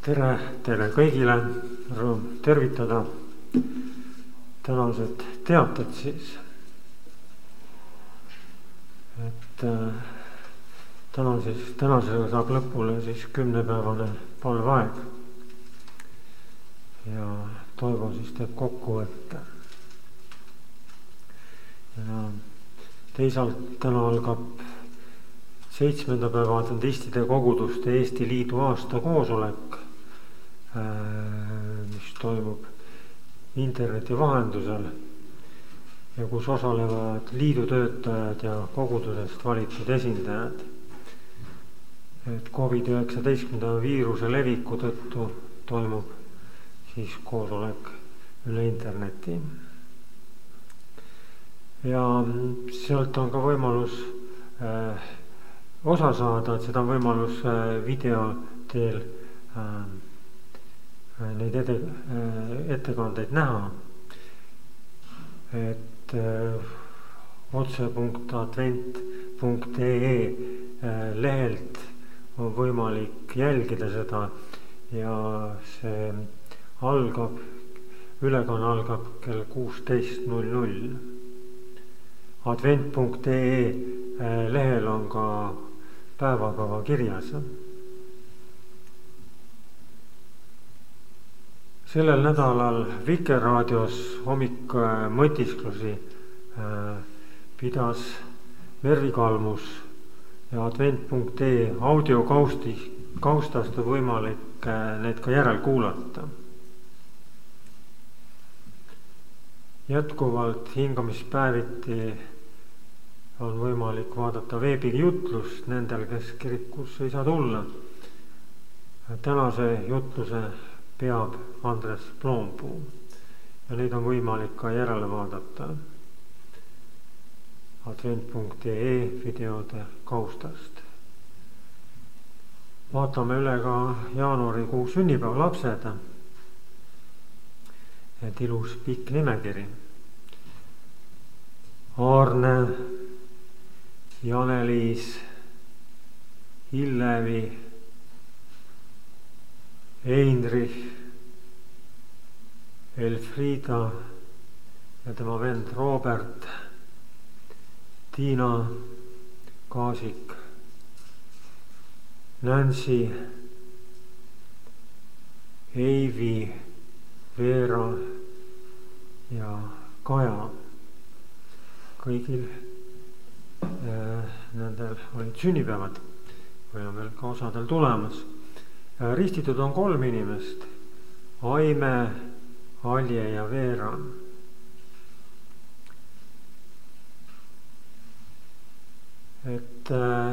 Tere teile kõigile, rõõm tervitada. Tänased teated siis. Tänasega saab lõpule siis 10-päevane palveaeg. Ja Toivo siis teeb kokkuvõtte. Ja teisalt täna algab 7. päeva adventistide koguduste Eesti Liidu aasta koosolek, mis toimub interneti vahendusel ja kus osalevad liidu töötajad ja kogudusest valitud esindajad. COVID-19 viiruse leviku tõttu toimub siis koosolek üle interneti. Ja sealt on ka võimalus osa saada, et seda on võimalus video teel neid ettekandeid näha. Et otse.advent.ee lehelt on võimalik jälgida seda ja see ülekanne algab kell 16:00. Advent.ee lehel on ka päevakava kirjas. Sellel nädalal Vikerraadios hommikmõtisklusi pidas Mervi Kalmus ja Advent.ee audiokaustast on võimalik need ka järel kuulata. Jätkuvalt hingamispäeviti on võimalik vaadata veebijutlust nendel, kes kirikusse ei saa tulla. Tänase jutluse peab Andres Ploompuu ja neid on võimalik ka järele vaadata Advent.ee videode kaustast. Vaatame üle ka jaanuarikuu sünnipäeva lapsed. Et ilus pikk nimekiri. Aarne, Janeliis, Illevi, Heinrich, Elfriida ja tema vend Robert, Tiina, Kaasik, Nancy, Eivi, Veera ja Kaja. Kõigil nendel olid sünnipäevad või on veel ka osadel tulemas. Ristitud on 3 inimest, Aime, Alje ja Veera. Et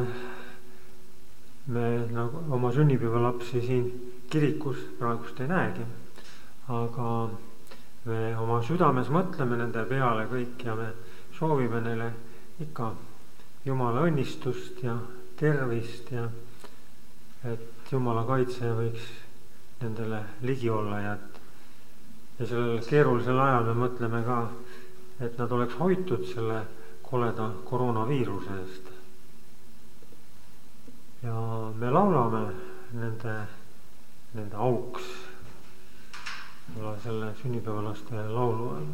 me nagu oma sünnipäevalapsi siin kirikus praegust ei näegi, aga me oma südames mõtleme nende peale kõik ja me soovime neile ikka Jumala õnnistust ja tervist ja et Jumala kaitse võiks nendele ligi olla ja sellel keerulisel ajal me mõtleme ka, et nad oleks hoitud selle koleda koroonaviiruse eest. Ja me laulame nende auks selle sünnipäevalaste laulu all.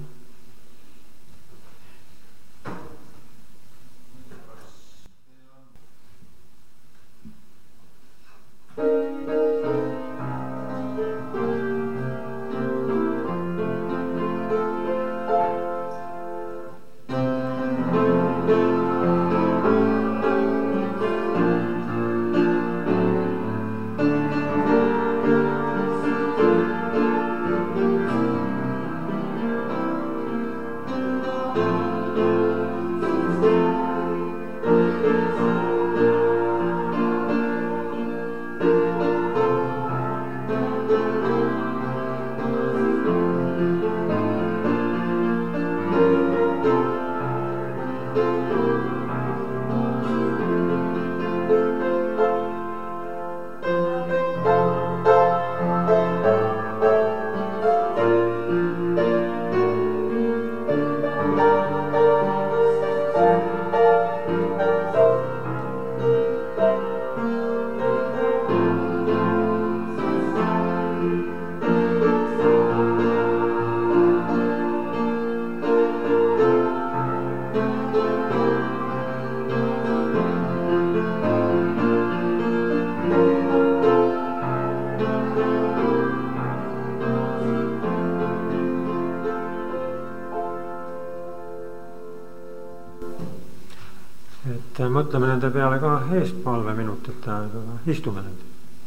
mõtleme nende peale ka eestpalveminutite aega, istume nende.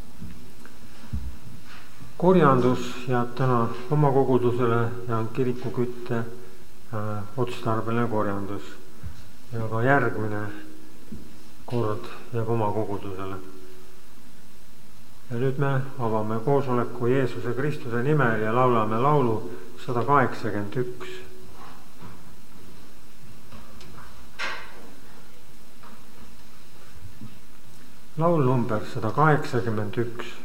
Korjandus jääb täna oma kogudusele ja on kirikukütte otstarbeline korjandus. Ja ka järgmine kord jääb oma kogudusele. Ja nüüd me avame koosoleku Jeesuse Kristuse nimel ja laulame laulu 181. Laul number 181.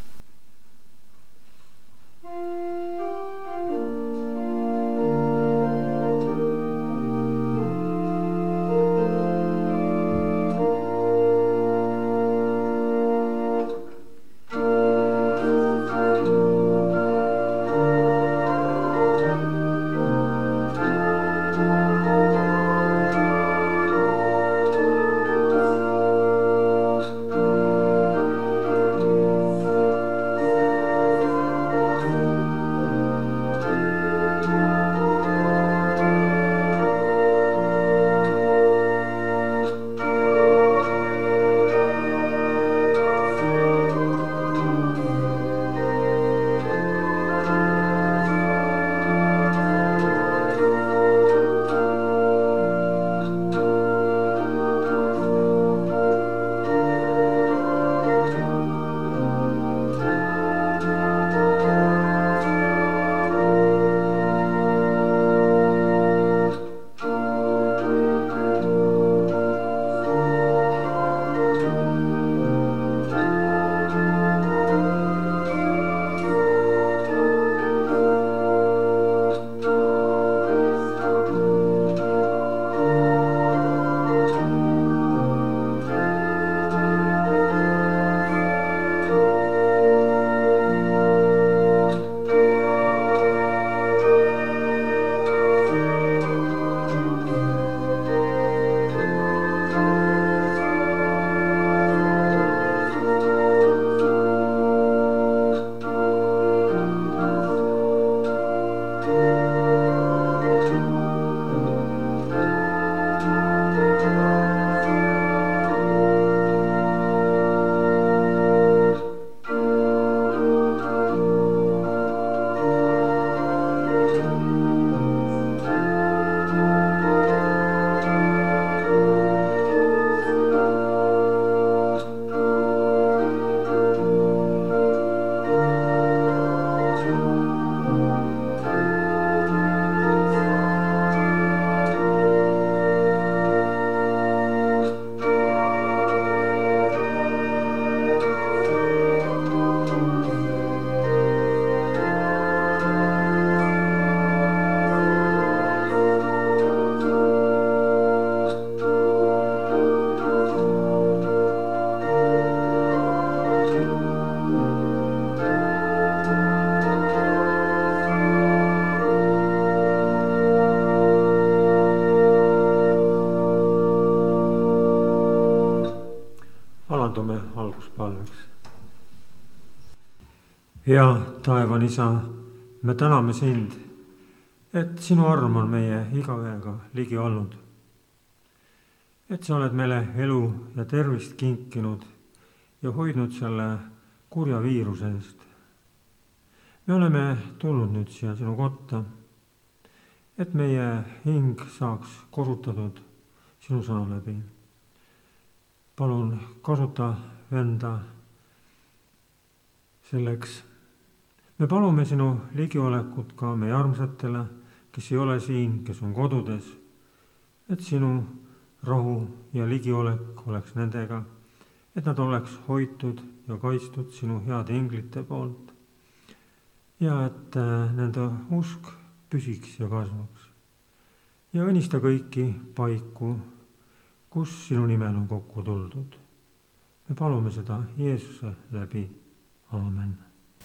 Alandume alguspalveks. Hea taevan Isa, me täname sind, et sinu arm on meie igaühega ligi olnud. Et sa oled meile elu ja tervist kinkinud ja hoidnud selle kurja viiruse eest. Me oleme tulnud nüüd siia sinu kotta, et meie hing saaks kosutatud sinu sõna läbi. Palun kasuta venda selleks. Me palume sinu ligiolekut ka meie armsatele, kes ei ole siin, kes on kodudes, et sinu rahu ja ligiolek oleks nendega, et nad oleks hoitud ja kaitstud sinu heade inglite poolt ja et nende usk püsiks ja kasvaks. Ja õnnista kõiki paiku, kus sinu nimel on kokku tuldud. Me palume seda Jeesuse läbi. Aamen.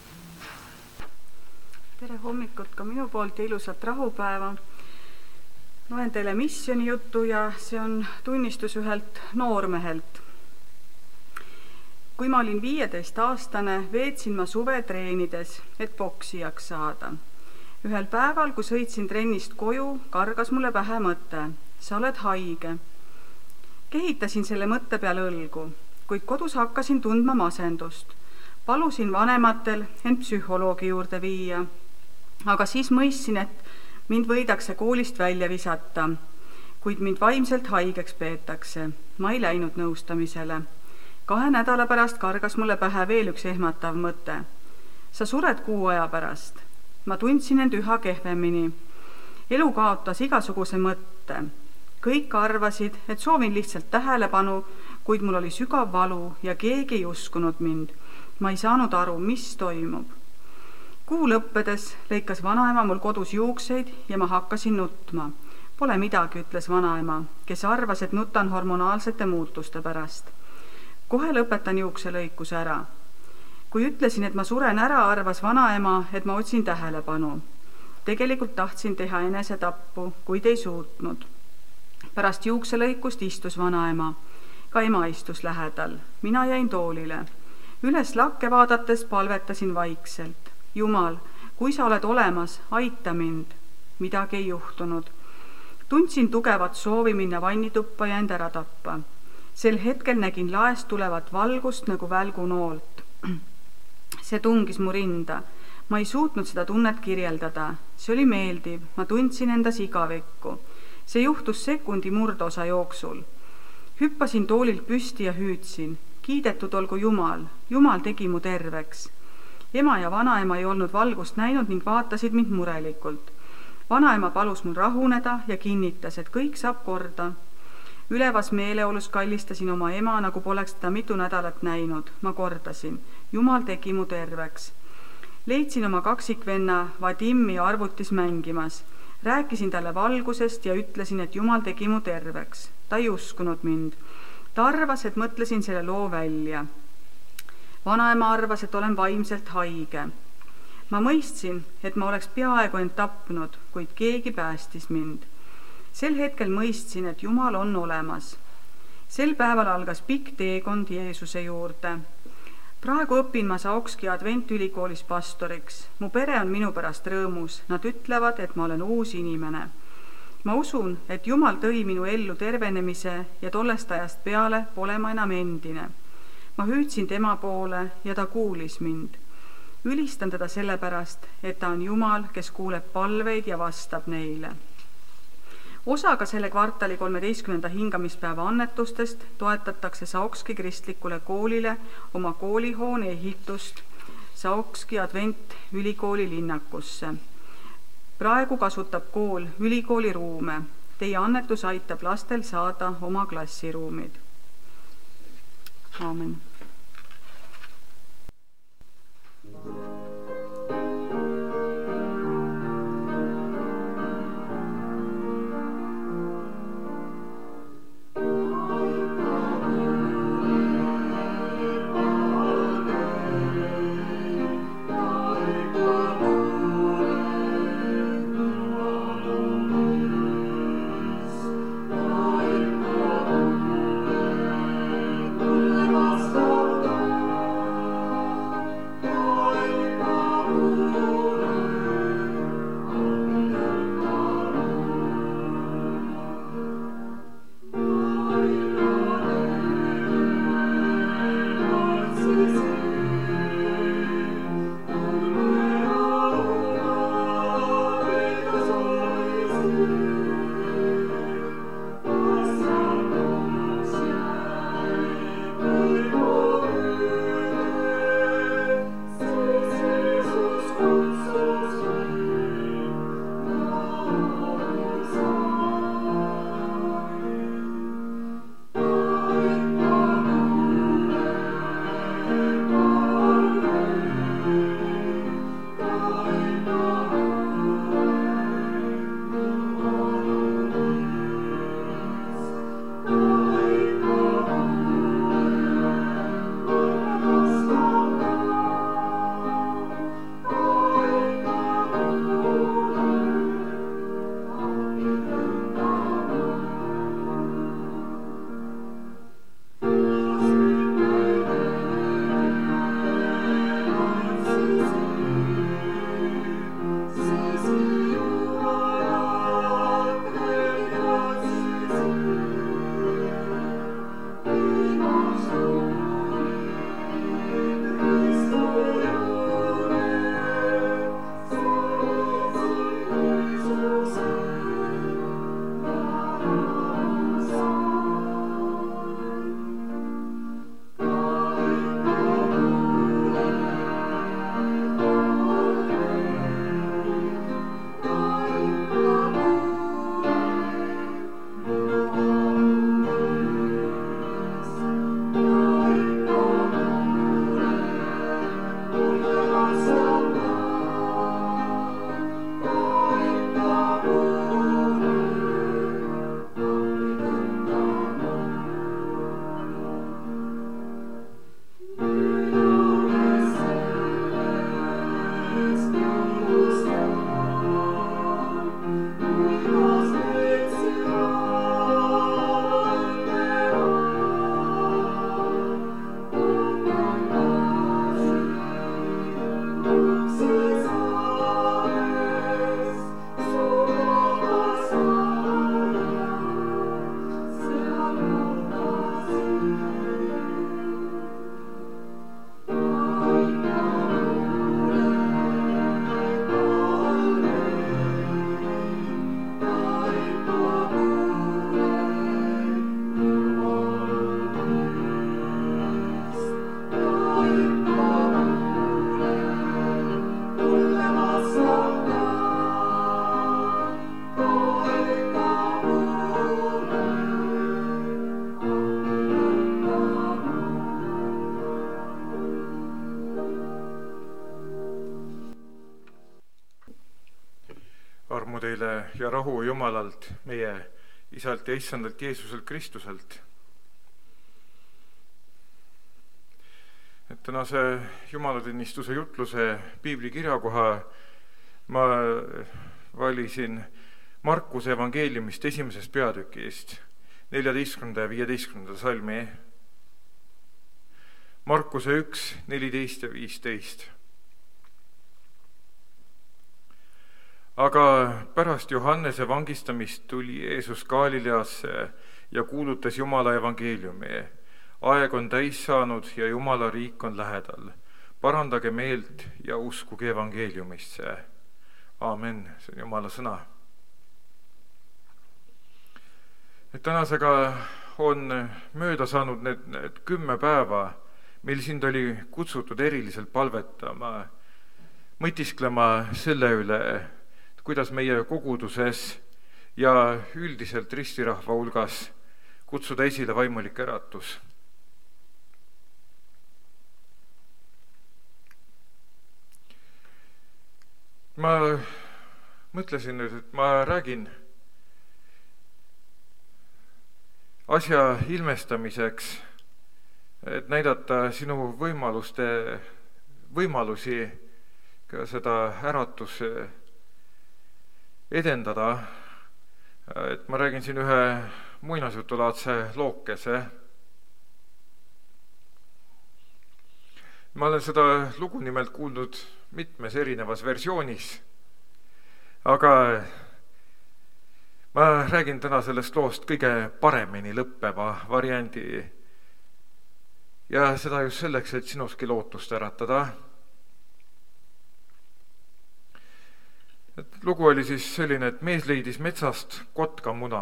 Tere hommikut ka minu poolt ja ilusat rahupäeva. Loen teile missiooni juttu ja see on tunnistus ühelt noormehelt. Kui ma olin 15-aastane, veetsin ma suve treenides, et boksijaks saada. Ühel päeval, kui sõitsin trennist koju, kargas mulle pähe mõte. Sa oled haige. Kehitasin selle mõtte peale õlgu, kuid kodus hakkasin tundma masendust. Palusin vanematel end psühholoogi juurde viia, aga siis mõistsin, et mind võidakse koolist välja visata, kuid mind vaimselt haigeks peetakse. Ma ei läinud nõustamisele. 2 nädala pärast kargas mulle pähe veel üks ehmatav mõte. Sa sured 6 aja pärast. Ma tundsin end üha kehvemini. Elu kaotas igasuguse mõtte. Kõik arvasid, et soovin lihtsalt tähelepanu, kuid mul oli sügav valu ja keegi ei uskunud mind. Ma ei saanud aru, mis toimub. Kuu lõppedes lõikas vanaema mul kodus juukseid ja ma hakkasin nutma. Pole midagi, ütles vanaema, kes arvas, et nutan hormonaalsete muutuste pärast. Kohe lõpetan juukselõikuse ära. Kui ütlesin, et ma suren ära, arvas vanaema, et ma otsin tähelepanu. Tegelikult tahtsin teha enesetappu, kuid ei suutnud. Pärast juukselõikust istus vanaema. Ka ema istus lähedal. Mina jäin toolile. Üles lakke vaadates palvetasin vaikselt. Jumal, kui sa oled olemas, aita mind. Midagi ei juhtunud. Tundsin tugevat soovi minna vannituppa ja end ära tappa. Sel hetkel nägin laest tulevat valgust nagu välgunoolt. See tungis mu rinda. Ma ei suutnud seda tunnet kirjeldada. See oli meeldiv. Ma tundsin endas igavikku. See juhtus sekundi murdosa jooksul. Hüppasin toolilt püsti ja hüüdsin. Kiidetud olgu Jumal. Jumal tegi mu terveks. Ema ja vanaema ei olnud valgust näinud ning vaatasid mind murelikult. Vanaema palus mul rahuneda ja kinnitas, et kõik saab korda. Ülevas meeleolus kallistasin oma ema, nagu poleks teda mitu nädalat näinud. Ma kordasin. Jumal tegi mu terveks. Leidsin oma kaksikvenna Vadimi arvutis mängimas. Rääkisin talle valgusest ja ütlesin, et Jumal tegi mu terveks. Ta ei uskunud mind. Ta arvas, et mõtlesin selle loo välja. Vanaema arvas, et olen vaimselt haige. Ma mõistsin, et ma oleks peaaegu end tapnud, kuid keegi päästis mind. Sel hetkel mõistsin, et Jumal on olemas. Sel päeval algas pikk teekond Jeesuse juurde. Praegu õpin ma Saokski Adventülikoolis pastoriks. Mu pere on minu pärast rõõmus. Nad ütlevad, et ma olen uus inimene. Ma usun, et Jumal tõi minu ellu tervenemise ja tollest ajast peale pole ma enam endine. Ma hüüdsin tema poole ja ta kuulis mind. Ülistan teda sellepärast, et ta on Jumal, kes kuuleb palveid ja vastab neile. Osaga selle kvartali 13. hingamispäeva annetustest toetatakse Saokski kristlikule koolile oma koolihoone ehitust Saokski Adventülikooli linnakusse. Praegu kasutab kool ülikooli ruume. Teie annetus aitab lastel saada oma klassiruumid. Aamen. Basta armu teile ja rahu Jumalalt, meie Isalt ja Issandalt Jeesuselt Kristuselt. Et tänase jumalateenistuse jutluse piibli kirjakoha ma valisin Markuse evangeeliumist 1. peatükist 14. ja 15. salmi. Markuse 1, 14 ja 15. Aga pärast Johannese vangistamist tuli Jeesus Galileasse ja kuulutas Jumala evangeeliumi. Aeg on täis saanud ja Jumala riik on lähedal. Parandage meelt ja uskuge evangeeliumisse. Aamen, see on Jumala sõna. Et tänasega on mööda saanud need 10 päeva, mil sind oli kutsutud eriliselt palvetama, mõtisklema selle üle, kuidas meie koguduses ja üldiselt ristirahva hulgas kutsuda esile vaimulik äratus. Ma mõtlesin nüüd, et ma räägin asja ilmestamiseks, et näidata sinu võimalusi ka seda äratus edendada. Et ma räägin siin ühe muinasjutulaadse lookese. Ma olen seda lugu nimelt kuulnud mitmes erinevas versioonis, aga ma räägin täna sellest loost kõige paremini lõppeva variandi ja seda just selleks, et sinuski lootust äratada. Et lugu oli siis selline, et mees leidis metsast kotkamuna.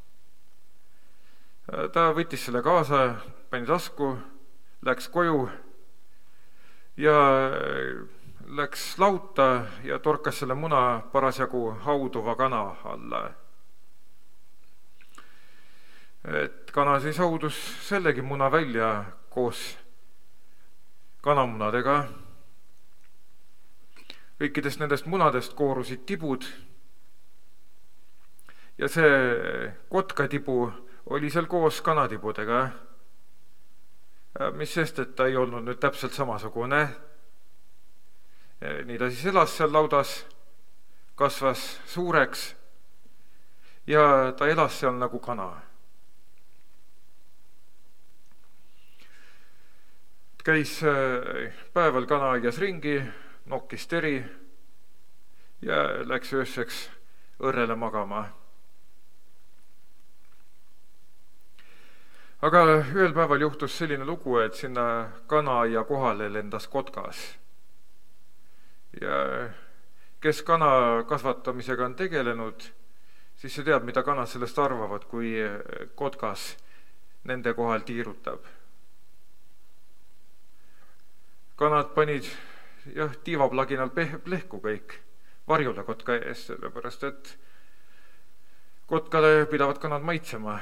Ta võttis selle kaasa, pani tasku, läks koju ja läks lauta ja torkas selle muna parasjagu hauduva kana alla. Et kana siis haudus sellegi muna välja koos kanamunadega. Kõikidest nendest munadest koorusid tibud ja see kotkatibu oli seal koos kanatibudega, mis sest, et ta ei olnud nüüd täpselt samasugune. Nii ta siis elas seal laudas, kasvas suureks ja ta elas seal nagu kana. Käis päeval kanaaias ringi, nokkis teri ja läks ööseks õrrele magama. Aga ühel päeval juhtus selline lugu, et sinna kanaaia kohale lendas kotkas. Ja kes kana kasvatamisega on tegelenud, siis see teab, mida kanad sellest arvavad, kui kotkas nende kohal tiirutab. Kanad panid tiivaplaginal plehku kõik varjule kotka ees, sellepärast et kotkale pidavad kanad maitsema.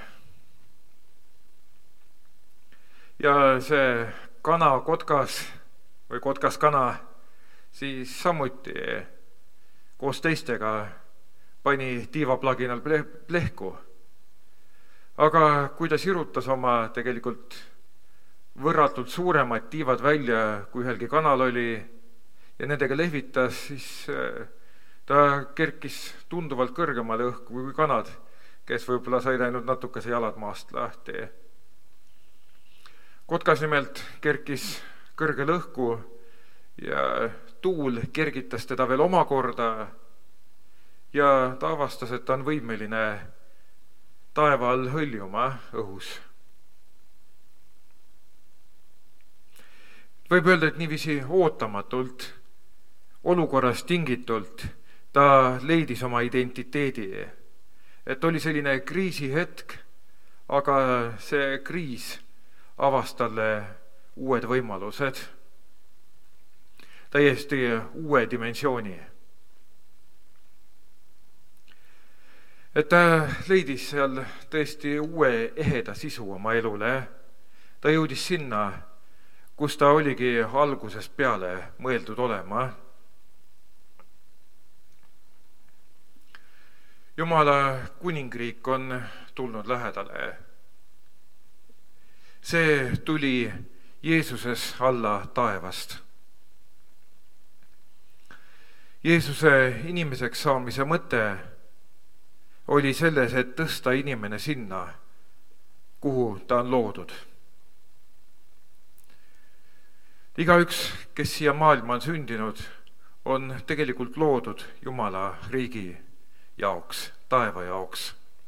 Ja see kana kotkas või kotkas kana siis samuti koos teistega pani tiivaplaginal plehku. Aga kui ta sirutas oma tegelikult võrratult suuremad tiivad välja, kui ühelgi kanal oli, ja nendega lehvitas, siis ta kerkis tunduvalt kõrgemale õhku kui kanad, kes võib-olla said ainult natukese jalad maast lahti. Kotkas nimelt kerkis kõrgele õhku ja tuul kergitas teda veel omakorda ja ta avastas, et ta on võimeline taeva all hõljuma õhus. Võib öelda, et niiviisi ootamatult, olukorrast tingitult ta leidis oma identiteedi. Et oli selline kriisihetk, aga see kriis avas talle uued võimalused, täiesti uue dimensiooni. Et ta leidis seal tõesti uue eheda sisu oma elule. Ta jõudis sinna, kus ta oligi algusest peale mõeldud olema. Jumala kuningriik on tulnud lähedale. See tuli Jeesuses alla taevast. Jeesuse inimeseks saamise mõte oli selles, et tõsta inimene sinna, kuhu ta on loodud. Igaüks, kes siia maailma on sündinud, on tegelikult loodud Jumala riigi jaoks, taeva jaoks.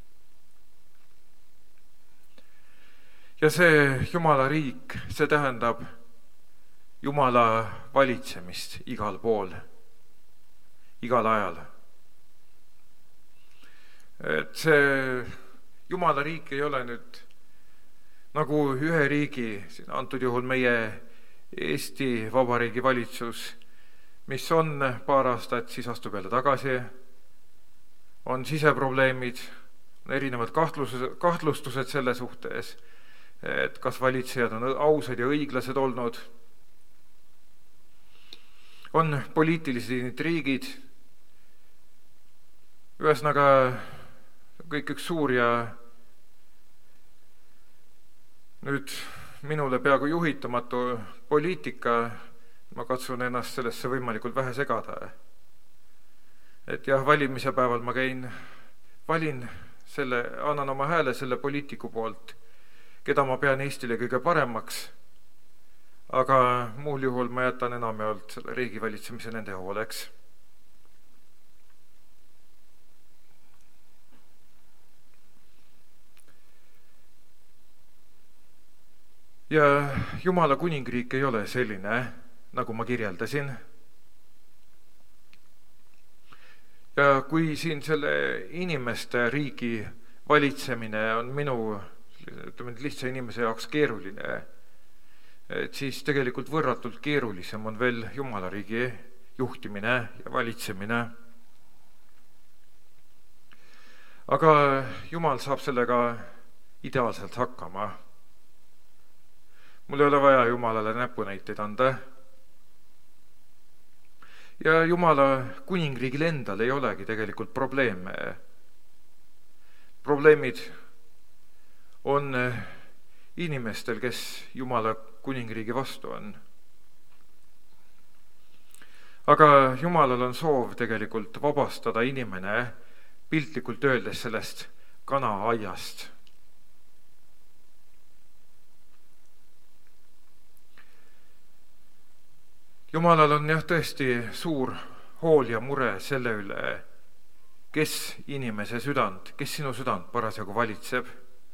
Ja see Jumala riik, see tähendab Jumala valitsemist igal pool, igal ajal. Et see Jumala riik ei ole nüüd nagu ühe riigi, antud juhul meie Eesti Vabariigi valitsus, mis on paar aastat, siis astub jälle tagasi, on siseprobleemid, on erinevad kahtlustused selle suhtes, et kas valitsejad on ausad ja õiglased olnud, on poliitilised intriigid, ühesõnaga kõik üks suur ja nüüd minule peaaegu juhitamatu poliitika, ma katsun ennast sellesse võimalikult vähe segada. Et jah, valimise päeval ma valin selle, annan oma hääle selle poliitiku poolt, keda ma pean Eestile kõige paremaks, aga muul juhul ma jätan enamjaolt selle riigi valitsemise nende hooleks. Ja Jumala kuningriik ei ole selline, nagu ma kirjeldasin. Ja kui siin selle inimeste riigi valitsemine on minu lihtsa inimese jaoks keeruline, et siis tegelikult võrratult keerulisem on veel Jumala riigi juhtimine ja valitsemine. Aga Jumal saab sellega ideaalselt hakkama. Mul ei ole vaja Jumalale näpunäiteid anda. Ja Jumala kuningriigil endal ei olegi tegelikult probleeme. Probleemid on inimestel, kes Jumala kuningriigi vastu on. Aga Jumalal on soov tegelikult vabastada inimene piltlikult öeldes sellest kanaaiast. Jumalal on jah tõesti suur hool ja mure selle üle, kes inimese südant, kes sinu südant parasjagu valitseb.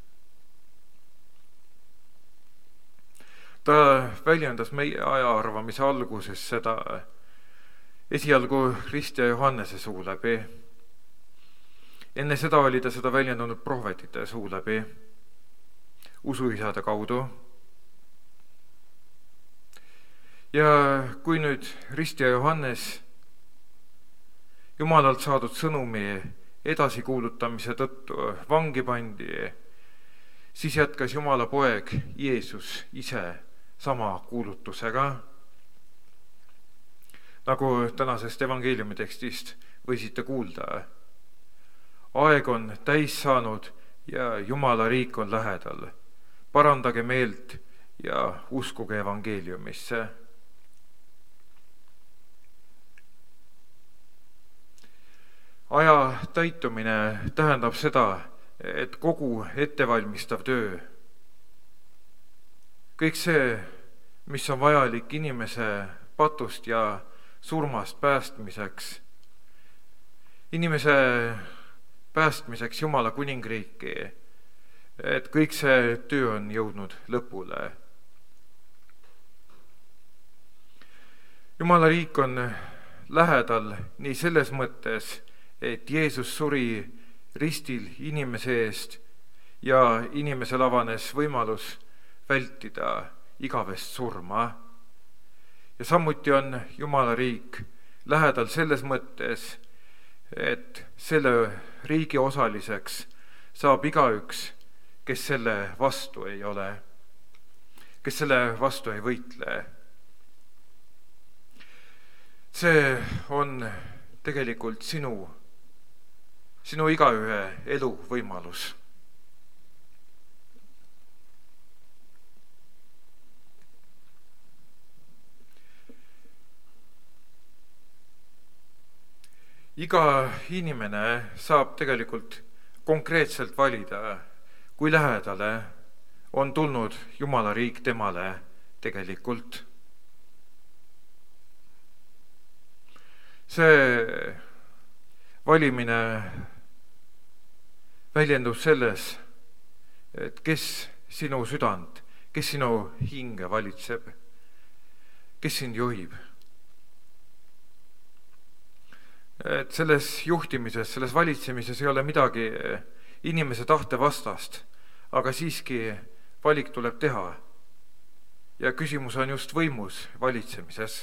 Ta väljendas meie ajaarvamise alguses seda esialgu Rist ja Johannese suu läbi. Enne seda oli ta seda väljendanud prohvetite suu läbi, usuisade kaudu. Ja kui nüüd Rist ja Johannes Jumalalt saadud sõnumi edasikuulutamise tõttu vangi pandi, siis jätkas Jumala poeg Jeesus ise sama kuulutusega, nagu tänasest evangeeliumi tekstist võisite kuulda. Aeg on täis saanud ja Jumala riik on lähedal. Parandage meelt ja uskuge evangeeliumisse. Aja täitumine tähendab seda, et kogu ettevalmistav töö, kõik see, mis on vajalik inimese patust ja surmast päästmiseks, inimese päästmiseks Jumala kuningriiki, et kõik see töö on jõudnud lõpule. Jumala riik on lähedal nii selles mõttes, et Jeesus suri ristil inimese eest ja inimesel avanes võimalus vältida igavest surma. Ja samuti on Jumala riik lähedal selles mõttes, et selle riigi osaliseks saab igaüks, kes selle vastu ei ole, kes selle vastu ei võitle. See on tegelikult sinu sinu igaühe eluvõimalus. Iga inimene saab tegelikult konkreetselt valida, kui lähedale on tulnud Jumala riik temale tegelikult. See valimine väljendub selles, et kes sinu südant, kes sinu hinge valitseb, kes sind juhib. Et selles juhtimises, selles valitsemises ei ole midagi inimese tahte vastast, aga siiski valik tuleb teha. Ja küsimus on just võimus valitsemises.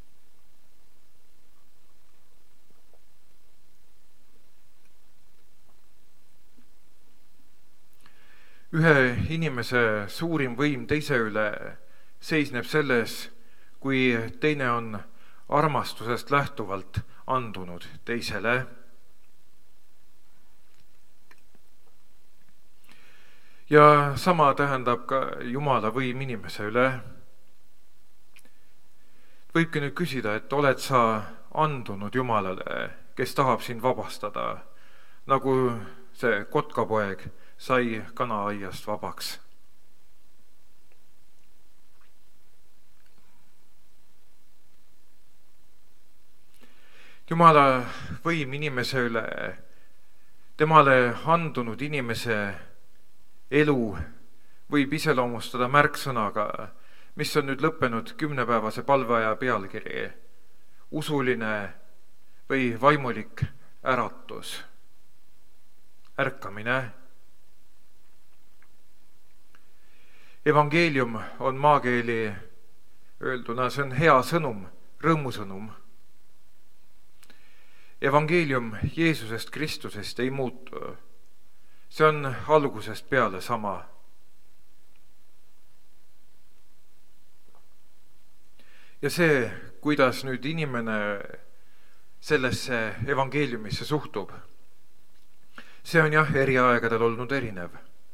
Ühe inimese suurim võim teise üle seisneb selles, kui teine on armastusest lähtuvalt andunud teisele. Ja sama tähendab ka Jumala võim inimese üle. Võibki nüüd küsida, et oled sa andunud Jumalale, kes tahab sind vabastada, nagu see kotkapoeg sai kanaaiast vabaks. Jumala võim inimese üle, temale andunud inimese elu võib iseloomustada märksõnaga, mis on nüüd lõppenud 10-päevase palveaja pealkiri, usuline või vaimulik äratus, ärkamine. Evangeelium on maakeeli öelduna, see on hea sõnum, rõõmusõnum. Evangeelium Jeesusest Kristusest ei muutu. See on algusest peale sama. Ja see, kuidas nüüd inimene sellesse evangeeliumisse suhtub, see on jah, eri aegadel olnud erinev.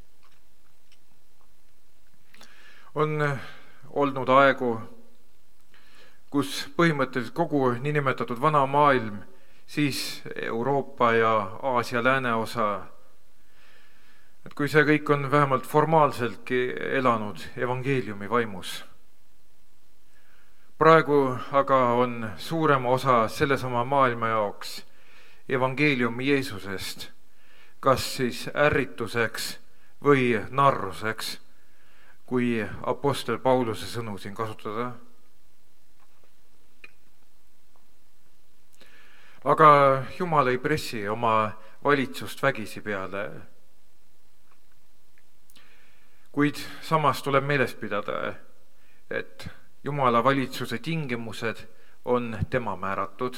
On olnud aegu, kus põhimõtteliselt kogu niinimetatud vana maailm, siis Euroopa ja Aasia lääneosa, et kui see kõik on vähemalt formaalseltki elanud evangeeliumi vaimus. Praegu aga on suurem osa sellesama maailma jaoks evangeelium Jeesusest, kas siis ärrituseks või narruseks, kui apostel Pauluse sõnu siin kasutada. Aga Jumal ei pressi oma valitsust vägisi peale. Kuid samas tuleb meeles pidada, et Jumala valitsuse tingimused on tema määratud.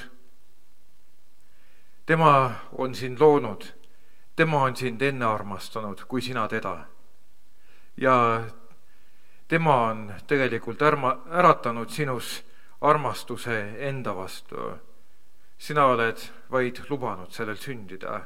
Tema on sind loonud, tema on sind enne armastanud, kui sina teda. Ja tema on tegelikult äratanud sinus armastuse enda vastu. Sina oled vaid lubanud sellel sündida.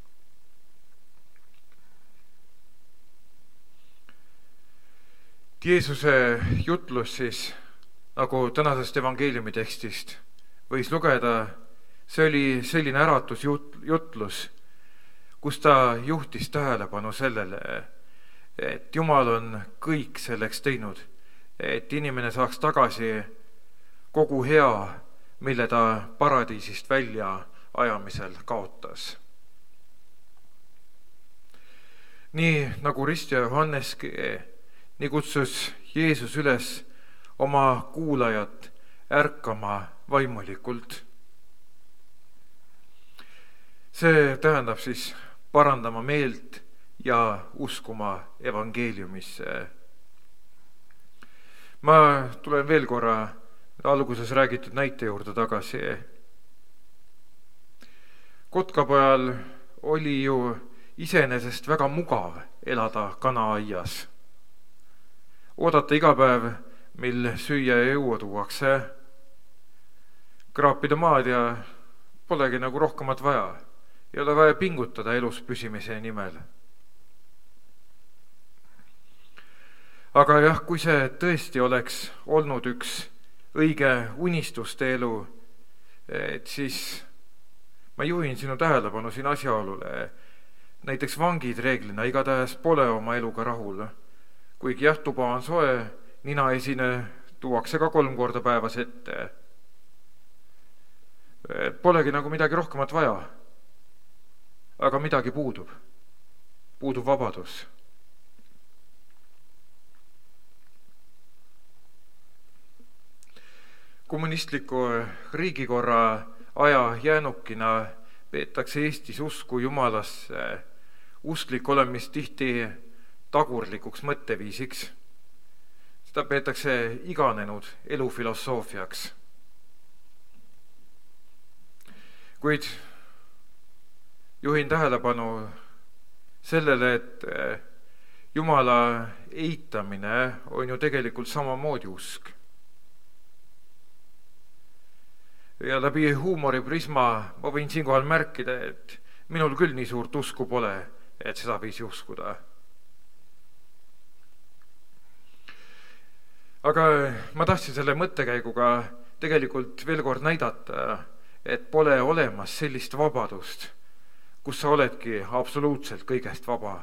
Jeesuse jutlus siis, nagu tänasest evangeeliumi tekstist võis lugeda, see oli selline äratusjutlus, kus ta juhtis tähelepanu sellele, et Jumal on kõik selleks teinud, et inimene saaks tagasi kogu hea, mille ta paradiisist välja ajamisel kaotas. Nii nagu Rist ja Johanneski, nii kutsus Jeesus üles oma kuulajat ärkama vaimulikult. See tähendab siis parandama meelt ja uskuma evangeeliumisse. Ma tulen veel korra alguses räägitud näite juurde tagasi. Kotkapojal oli ju iseenesest väga mugav elada kanaaias. Oodata iga päev, mil süüa ja juua tuuakse, kraapida maad ja polegi nagu rohkemat vaja. ei ole vaja pingutada elus püsimise nimel. Aga jah, kui see tõesti oleks olnud üks õige unistuste elu, et siis ma juhin sinu tähelepanu siin asjaolule. Näiteks vangid reeglina igatahes pole oma eluga rahul. Kuigi jah, tuba on soe, ninaesine tuuakse ka 3 korda päevas ette. Polegi nagu midagi rohkemat vaja. Aga midagi puudub. Puudub vabadus. Kommunistliku riigikorra aja jäänukina peetakse Eestis usku Jumalasse, usklik olemist tihti tagurlikuks mõtteviisiks. Seda peetakse iganenud elufilosoofiaks. Kuid juhin tähelepanu sellele, et Jumala eitamine on ju tegelikult samamoodi usk. Ja läbi huumoriprisma ma võin siinkohal märkida, et minul küll nii suurt usku pole, et seda viisi uskuda. Aga ma tahtsin selle mõttekäiguga tegelikult veel kord näidata, et pole olemas sellist vabadust, kus sa oledki absoluutselt kõigest vaba.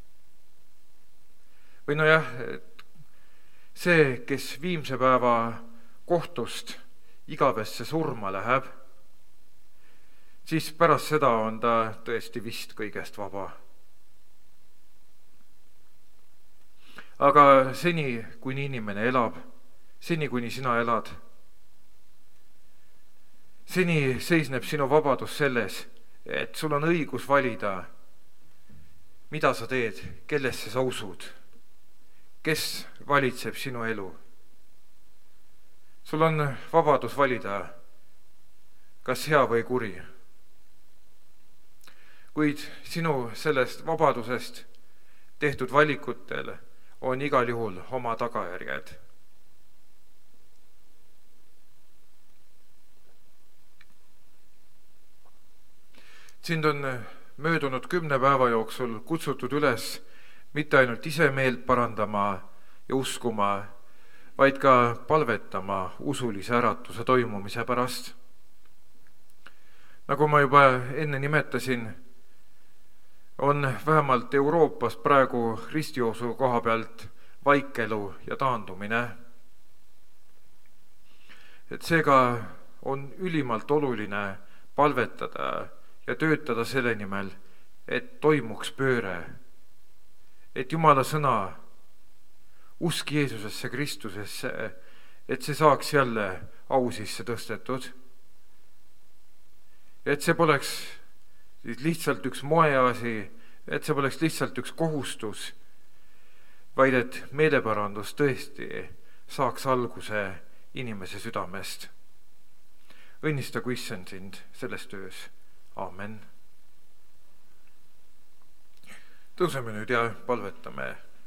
Või nojah, et see, kes viimse päeva kohtust igavesse surma läheb, siis pärast seda on ta tõesti vist kõigest vaba. Aga seni, kuni inimene elab, seni, kuni sina elad, seni seisneb sinu vabadus selles, et sul on õigus valida, mida sa teed, kellesse sa usud, kes valitseb sinu elu. Sul on vabadus valida, kas hea või kuri. Kuid sinu sellest vabadusest tehtud valikutel on igal juhul oma tagajärjed. Sind on möödunud 10 päeva jooksul kutsutud üles mitte ainult ise meelt parandama ja uskuma, vaid ka palvetama usulise äratuse toimumise pärast. Nagu ma juba enne nimetasin, on vähemalt Euroopas praegu ristijoosu koha pealt vaikelu ja taandumine. Et seega on ülimalt oluline palvetada ja töötada selle nimel, et toimuks pööre, et Jumala sõna, usk Jeesusesse Kristusesse, et see saaks jälle au sisse tõstetud. Et see poleks lihtsalt üks moeasi, et see poleks lihtsalt üks kohustus, vaid et meeleparandus tõesti saaks alguse inimese südamest. Õnnistagu Issand sind selles töös. Amen. Tõuseme nüüd ja palvetame.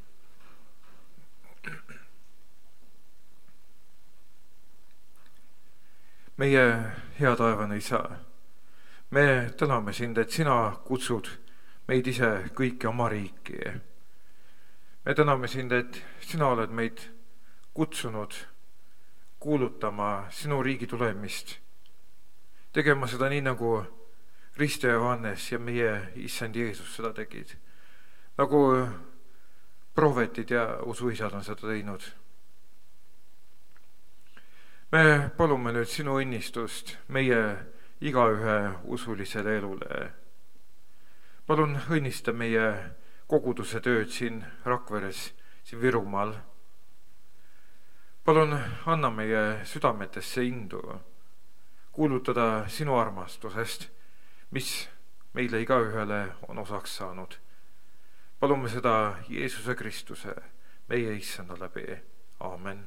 Meie hea taevane Isa, me täname sind, et sina kutsud meid ise kõiki oma riiki. Me täname sind, et sina oled meid kutsunud kuulutama sinu riigi tulemist, tegema seda nii, nagu Risto Johannes ja meie Issand Jeesus seda tegid, nagu prohvetid ja usuisad on seda teinud. Me palume nüüd sinu õnnistust meie igaühe usulisele elule. Palun õnnista meie koguduse tööd siin Rakveres, siin Virumaal. Palun anna meie südametesse indu kuulutada sinu armastusest, mis meile igaühele on osaks saanud. Palume seda Jeesuse Kristuse, meie Issanda läbi. Aamen.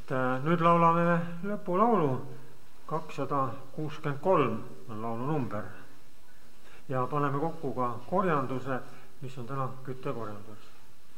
et nüüd laulame lõpulaulu, 263 on laulu number. Ja paneme kokku ka korjanduse, mis on täna küttekorjandus.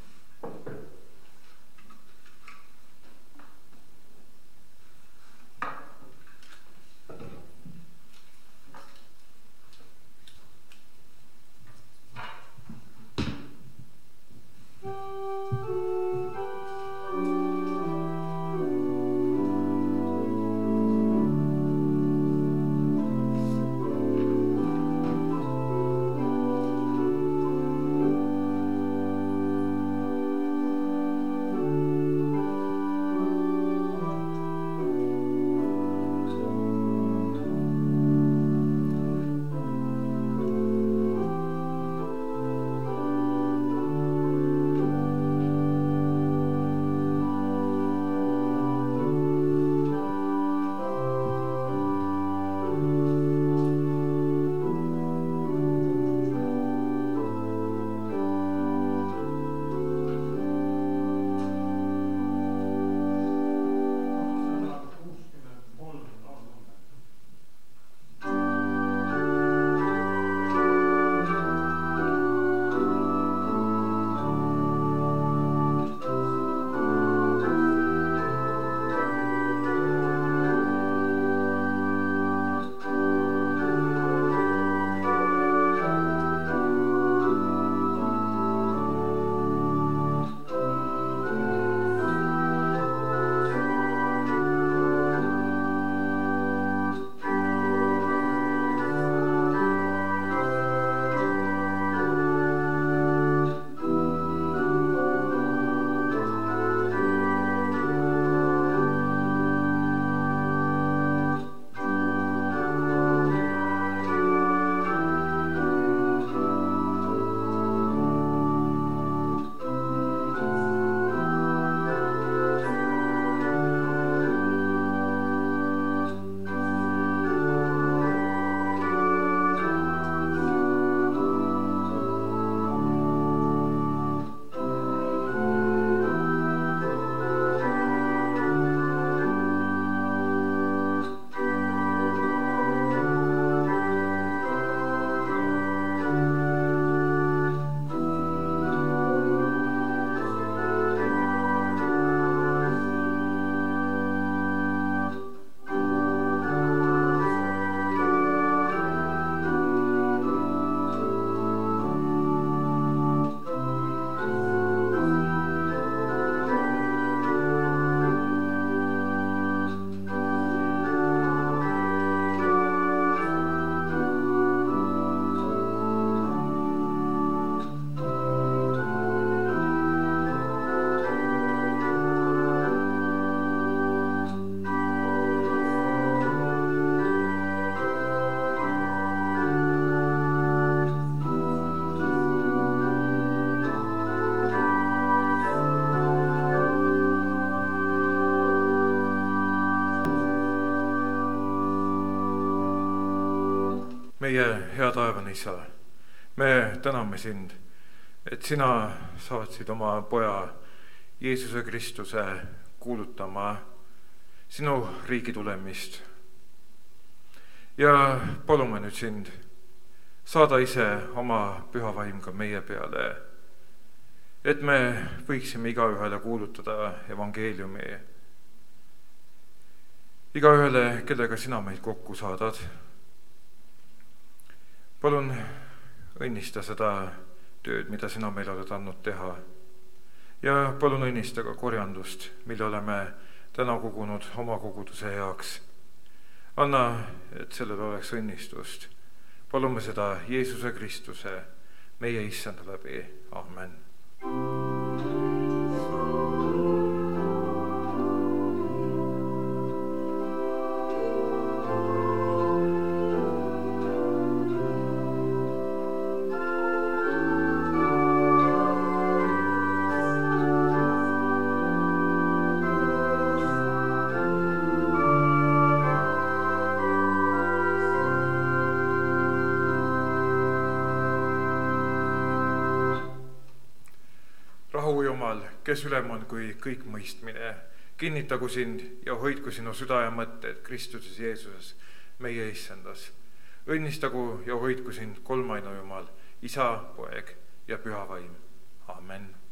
meie hea taevane Isa, me täname sind, et sina saatsid oma poja Jeesuse Kristuse kuulutama sinu riigi tulemist. Ja palume nüüd sind, saada ise oma püha vaim ka meie peale, et me võiksime igaühele kuulutada evangeeliumi. Igaühele, kellega sina meid kokku saadad. Palun õnnista seda tööd, mida sina meile oled andnud teha. Ja palun õnnista ka korjandust, mille oleme täna kogunud oma koguduse heaks. Anna, et sellel oleks õnnistust. Palume seda Jeesuse Kristuse, meie issanda läbi. Amen. Rahu Jumal, kes ülem on kui kõik mõistmine kinnitagu sind ja hoidku sinu süda ja mõtted Kristuses Jeesuses, meie issandas. Õnnistagu ja hoidku sind kolmainu Jumal, Isa, Poeg ja Püha Vaim. Amen.